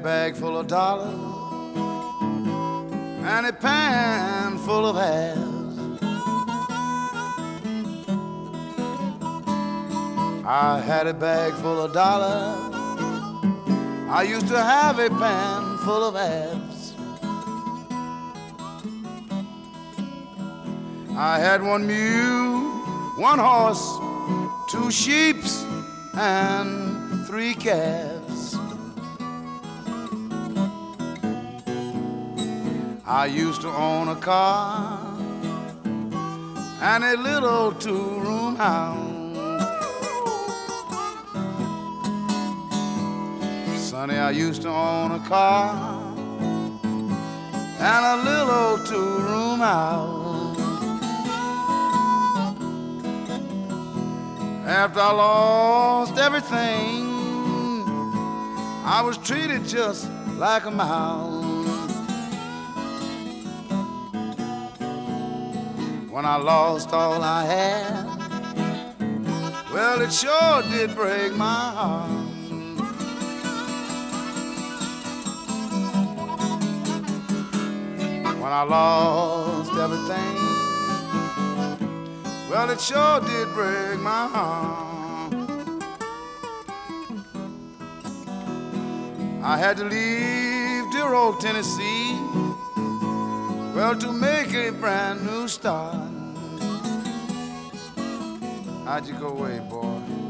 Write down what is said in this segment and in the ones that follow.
bag full of dollars and a pan full of halves. I had a bag full of dollars. I used to have a pan full of halves. I had one mule, one horse, two sheeps, and three calves. I used to own a car and a little two-room house. Sonny, I used to own a car and a little two-room house. After I lost everything, I was treated just like a mouse. When I lost all I had, well, it sure did break my heart. When I lost everything, well, it sure did break my heart. I had to leave dear old Tennessee, well, to make a brand new start. How'd you go away, boy?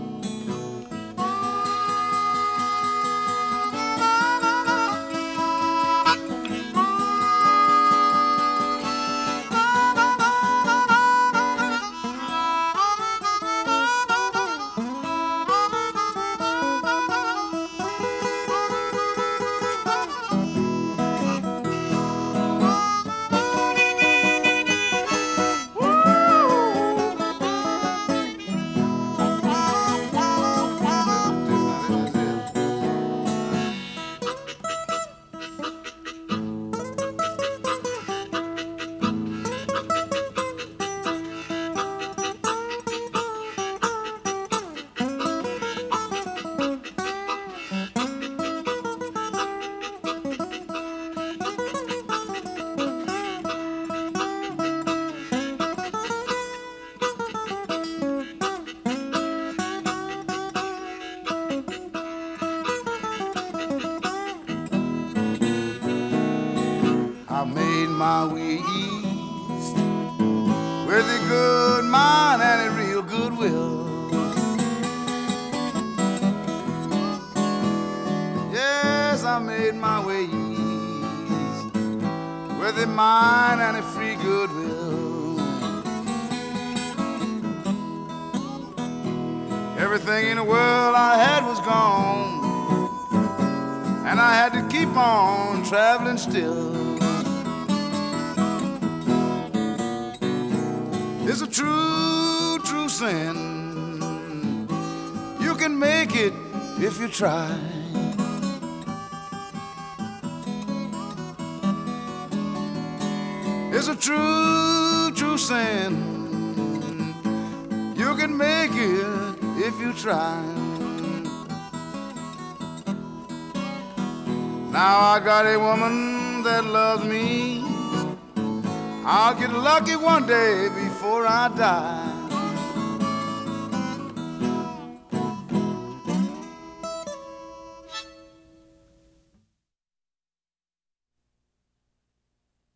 I made my way east with a good mind and a real good will. Yes, I made my way east with a mind and a free good will. Everything in the world I had was gone, and I had to keep on traveling still. It's a true, true sin. You can make it if you try. It's a true, true sin. You can make it if you try. Now I got a woman that loves me. I'll get lucky one day before I die.